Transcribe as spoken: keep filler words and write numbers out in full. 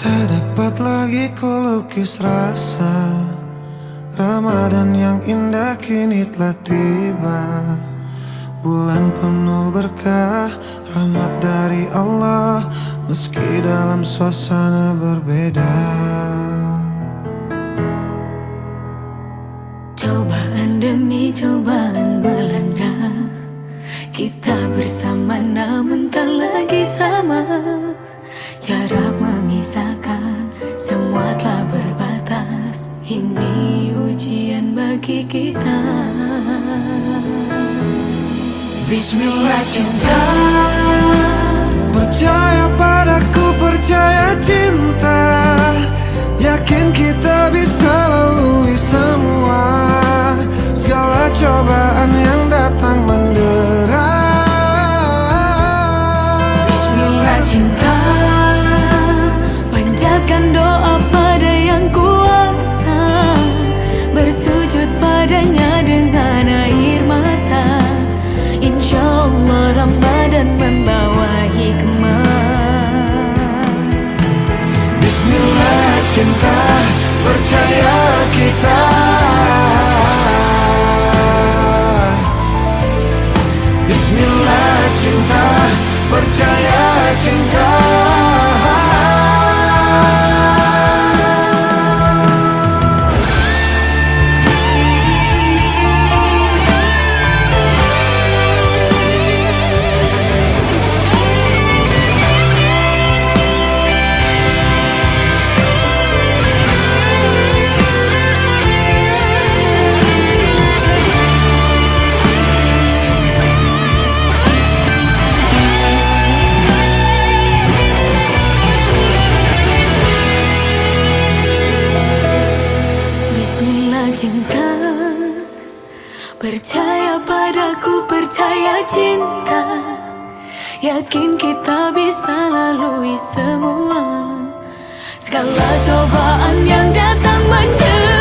Tak dapat lagi kulukis rasa Ramadan yang indah kini telah tiba. Bulan penuh berkah, rahmat dari Allah, meski dalam suasana berbeda. Cobaan demi cobaan melanda, kita bersama namun tak lagi sama. Jarak memisahkan, semua telah berbatas. Ini ujian bagi kita. Bismillah cinta, percaya padaku, percaya cinta. Yakin kita bisa lalui semua segala cobaan yang datang mendera. Bismillah cinta, panjatkan doa pada yang kuasa, bersujud padanya dengan air mata. Insya Allah Ramadan membawa hikmah. Bismillah cinta, percaya kita. Bismillah cinta, percaya cinta. Cinta, percaya padaku, percaya cinta. Yakin kita bisa lalui semua segala cobaan yang datang mendesak.